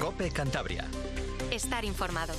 COPE Cantabria. Estar informado.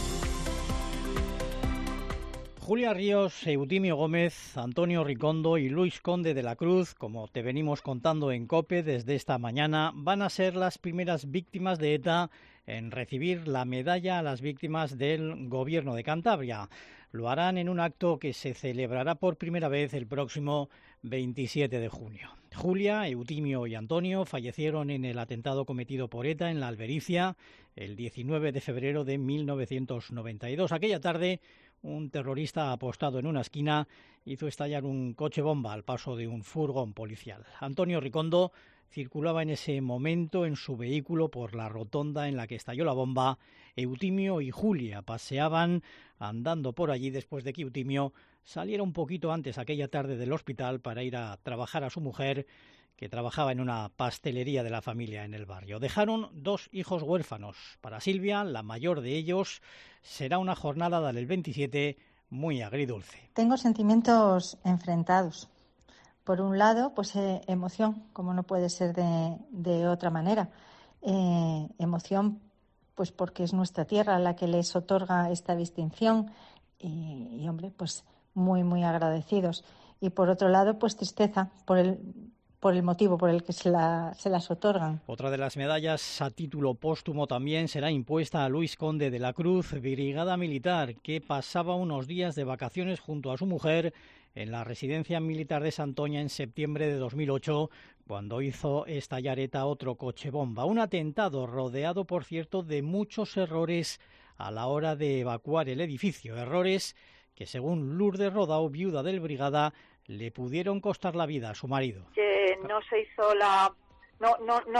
Julia Ríos, Eutimio Gómez, Antonio Ricondo y Luis Conde de la Cruz, como te venimos contando en COPE desde esta mañana, van a ser las primeras víctimas de ETA en recibir la medalla a las víctimas del Gobierno de Cantabria. Lo harán en un acto que se celebrará por primera vez el próximo 27 de junio. Julia, Eutimio y Antonio fallecieron en el atentado cometido por ETA en la Albericia el 19 de febrero de 1992. Aquella tarde, un terrorista apostado en una esquina hizo estallar un coche bomba al paso de un furgón policial. Antonio Ricondo circulaba en ese momento en su vehículo por la rotonda en la que estalló la bomba. Eutimio y Julia paseaban andando por allí después de que Eutimio saliera un poquito antes aquella tarde del hospital para ir a trabajar a su mujer, que trabajaba en una pastelería de la familia en el barrio. Dejaron 2 hijos huérfanos. Para Silvia, la mayor de ellos, será una jornada del 27 muy agridulce. Tengo sentimientos enfrentados. Por un lado, pues emoción, como no puede ser de otra manera. Emoción, pues porque es nuestra tierra la que les otorga esta distinción y hombre, pues muy, muy agradecidos. Y por otro lado, pues tristeza por el motivo por el que se las otorgan. Otra de las medallas a título póstumo también será impuesta a Luis Conde de la Cruz, brigada militar, que pasaba unos días de vacaciones junto a su mujer en la residencia militar de Santoña en septiembre de 2008, cuando hizo estallar ETA otro coche bomba. Un atentado rodeado, por cierto, de muchos errores a la hora de evacuar el edificio. Errores que, según Lourdes Rodao, viuda del brigada, le pudieron costar la vida a su marido. Que no se hizo no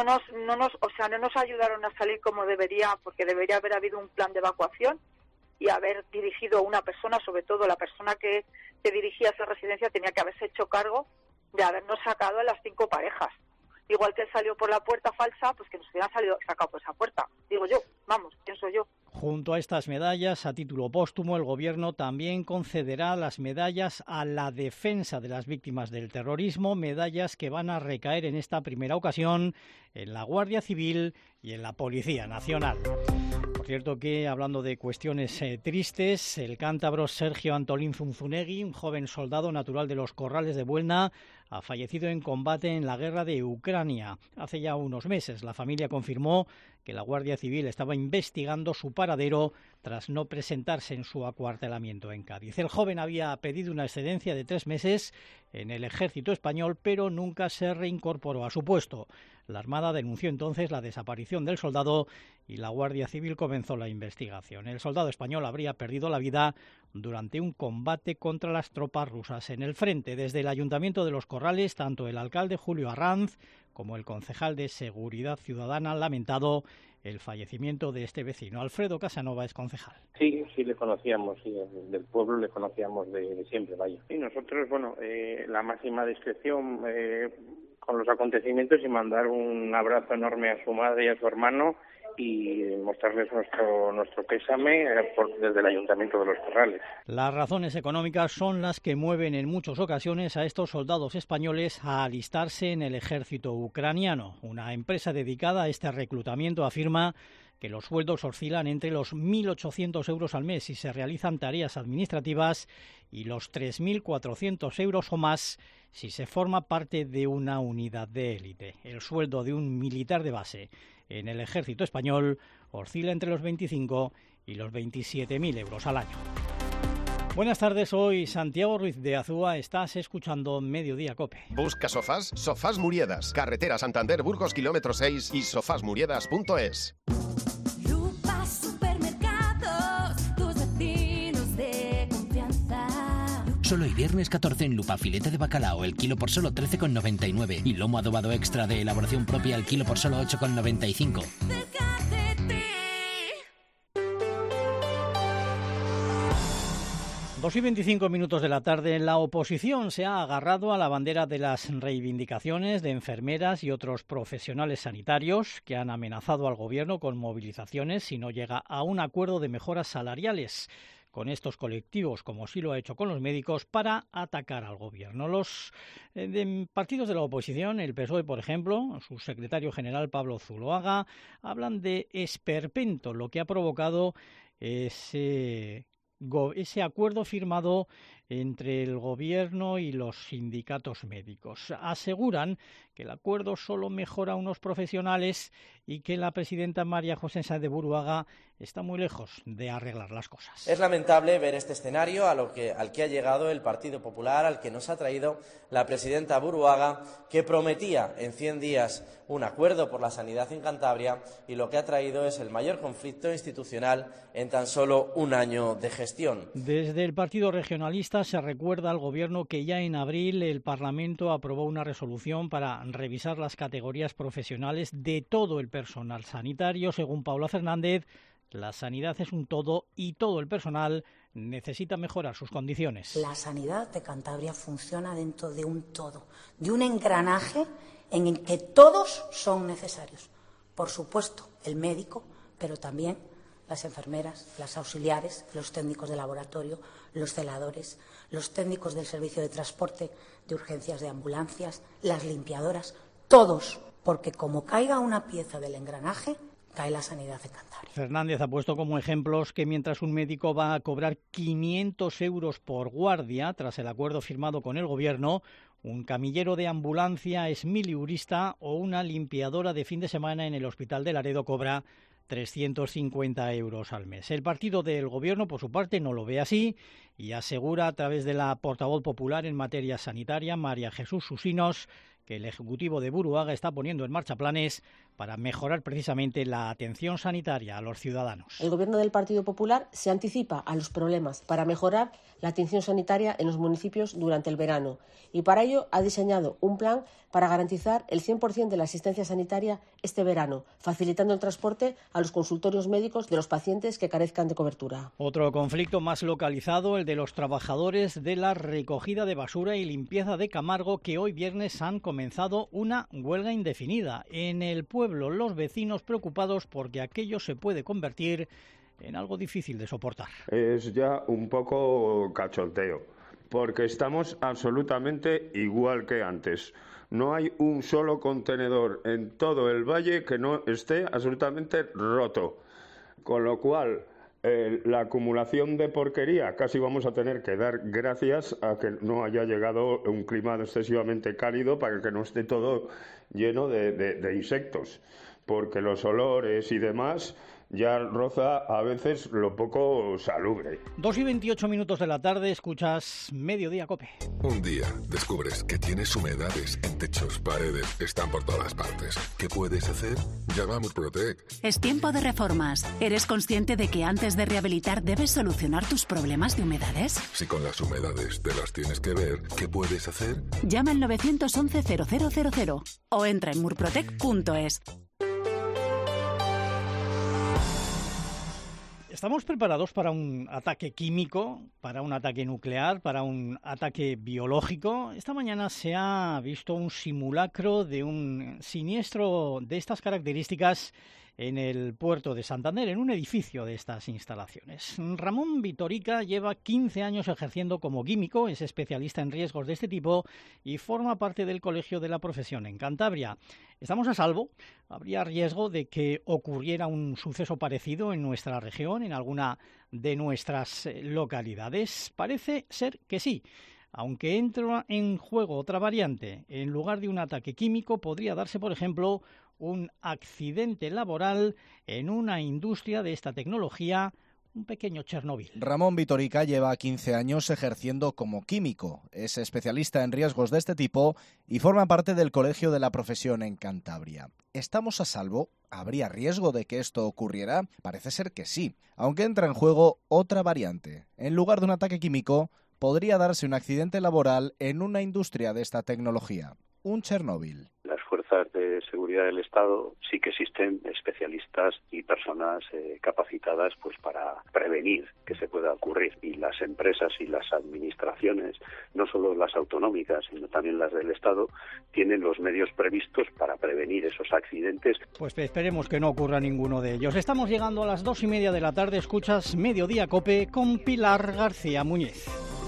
nos ayudaron a salir como debería, porque debería haber habido un plan de evacuación y haber dirigido una persona, sobre todo la persona que dirigía esa residencia, tenía que haberse hecho cargo de habernos sacado a las 5 parejas. Igual que él salió por la puerta falsa, pues que nos hubieran sacado por esa puerta. Digo yo, pienso yo. Junto a estas medallas, a título póstumo, el Gobierno también concederá las medallas a la defensa de las víctimas del terrorismo, medallas que van a recaer en esta primera ocasión en la Guardia Civil y en la Policía Nacional. Por cierto que, hablando de cuestiones tristes, el cántabro Sergio Antolín Zunzunegui, un joven soldado natural de los Corrales de Buelna, ha fallecido en combate en la guerra de Ucrania. Hace ya unos meses la familia confirmó que la Guardia Civil estaba investigando su paradero tras no presentarse en su acuartelamiento en Cádiz. El joven había pedido una excedencia de 3 meses en el ejército español, pero nunca se reincorporó a su puesto. La Armada denunció entonces la desaparición del soldado y la Guardia Civil comenzó la investigación. El soldado español habría perdido la vida durante un combate contra las tropas rusas en el frente. Desde el Ayuntamiento de Los Corrales, tanto el alcalde Julio Arranz como el concejal de Seguridad Ciudadana han lamentado el fallecimiento de este vecino. Alfredo Casanova es concejal. Sí le conocíamos, sí, del pueblo le conocíamos de siempre, vaya. Y nosotros, la máxima discreción con los acontecimientos y mandar un abrazo enorme a su madre y a su hermano y mostrarles nuestro pésame desde el Ayuntamiento de Los Corrales. Las razones económicas son las que mueven en muchas ocasiones a estos soldados españoles a alistarse en el ejército ucraniano. Una empresa dedicada a este reclutamiento afirma que los sueldos oscilan entre los 1.800 euros al mes si se realizan tareas administrativas y los 3.400 euros o más si se forma parte de una unidad de élite. El sueldo de un militar de base en el ejército español oscila entre los 25 y los 27.000 euros al año. Buenas tardes, soy Santiago Ruiz de Azúa, estás escuchando Mediodía COPE. ¿Busca sofás? Sofás Muriedas, carretera Santander Burgos kilómetro 6 y sofasmuriedas.es. Solo el viernes 14 en Lupa, filete de bacalao, el kilo por solo 13,99 y lomo adobado extra de elaboración propia, el kilo por solo 8,95. 2:25 de la tarde, la oposición se ha agarrado a la bandera de las reivindicaciones de enfermeras y otros profesionales sanitarios que han amenazado al gobierno con movilizaciones si no llega a un acuerdo de mejoras salariales. con estos colectivos, como sí lo ha hecho con los médicos, para atacar al gobierno. Los partidos de la oposición, el PSOE, por ejemplo, su secretario general Pablo Zuloaga, hablan de esperpento, lo que ha provocado ese acuerdo firmado entre el gobierno y los sindicatos médicos. Aseguran que el acuerdo solo mejora a unos profesionales y que la presidenta María José Sáenz de Buruaga está muy lejos de arreglar las cosas. Es lamentable ver este escenario al que ha llegado el Partido Popular, al que nos ha traído la presidenta Buruaga, que prometía en 100 días un acuerdo por la sanidad en Cantabria, y lo que ha traído es el mayor conflicto institucional en tan solo un año de gestión. Desde el Partido Regionalista se recuerda al Gobierno que ya en abril el Parlamento aprobó una resolución para revisar las categorías profesionales de todo el personal sanitario. Según Paula Fernández, la sanidad es un todo y todo el personal necesita mejorar sus condiciones. La sanidad de Cantabria funciona dentro de un todo, de un engranaje en el que todos son necesarios. Por supuesto, el médico, pero también las enfermeras, las auxiliares, los técnicos de laboratorio, los celadores, los técnicos del servicio de transporte, de urgencias de ambulancias, las limpiadoras, todos, porque como caiga una pieza del engranaje, cae la sanidad de Cantabria. Fernández ha puesto como ejemplos que mientras un médico va a cobrar 500 euros por guardia, tras el acuerdo firmado con el Gobierno, un camillero de ambulancia esmiliurista o una limpiadora de fin de semana en el Hospital de Laredo cobra 350 euros al mes. El partido del Gobierno, por su parte, no lo ve así y asegura a través de la portavoz popular en materia sanitaria, María Jesús Susinos, que el Ejecutivo de Buruaga está poniendo en marcha planes para mejorar precisamente la atención sanitaria a los ciudadanos. El Gobierno del Partido Popular se anticipa a los problemas para mejorar la atención sanitaria en los municipios durante el verano y para ello ha diseñado un plan para garantizar el 100% de la asistencia sanitaria este verano, facilitando el transporte a los consultorios médicos de los pacientes que carezcan de cobertura. Otro conflicto más localizado, el de los trabajadores de la recogida de basura y limpieza de Camargo, que hoy viernes han comenzado una huelga indefinida. En el pueblo, los vecinos preocupados porque aquello se puede convertir en algo difícil de soportar. Es ya un poco cachondeo, porque estamos absolutamente igual que antes. No hay un solo contenedor en todo el valle que no esté absolutamente roto, con lo cual la acumulación de porquería casi vamos a tener que dar gracias a que no haya llegado un clima excesivamente cálido para que no esté todo lleno de insectos, porque los olores y demás ya roza a veces lo poco salubre. 2:28 de la tarde, escuchas Mediodía COPE. Un día descubres que tienes humedades en techos, paredes, están por todas partes. ¿Qué puedes hacer? Llama a Murprotec. Es tiempo de reformas. ¿Eres consciente de que antes de rehabilitar debes solucionar tus problemas de humedades? Si con las humedades te las tienes que ver, ¿qué puedes hacer? Llama al 911-0000 o entra en murprotec.es. ¿Estamos preparados para un ataque químico, para un ataque nuclear, para un ataque biológico? Esta mañana se ha visto un simulacro de un siniestro de estas características en el puerto de Santander, en un edificio de estas instalaciones. Ramón Vitorica lleva 15 años ejerciendo como químico, es especialista en riesgos de este tipo y forma parte del Colegio de la Profesión en Cantabria. ¿Estamos a salvo? ¿Habría riesgo de que ocurriera un suceso parecido en nuestra región, en alguna de nuestras localidades? Parece ser que sí. Aunque entra en juego otra variante, en lugar de un ataque químico podría darse, por ejemplo, un accidente laboral en una industria de esta tecnología, un pequeño Chernobyl. Ramón Vitorica lleva 15 años ejerciendo como químico, es especialista en riesgos de este tipo y forma parte del Colegio de la Profesión en Cantabria. ¿Estamos a salvo? ¿Habría riesgo de que esto ocurriera? Parece ser que sí, aunque entra en juego otra variante. En lugar de un ataque químico, podría darse un accidente laboral en una industria de esta tecnología, un Chernobyl. Las fuerzas de seguridad del Estado sí que existen especialistas y personas capacitadas pues para prevenir que se pueda ocurrir. Y las empresas y las administraciones, no solo las autonómicas, sino también las del Estado, tienen los medios previstos para prevenir esos accidentes. Pues esperemos que no ocurra ninguno de ellos. Estamos llegando a las 2:30 de la tarde. Escuchas Mediodía COPE con Pilar García Muñiz.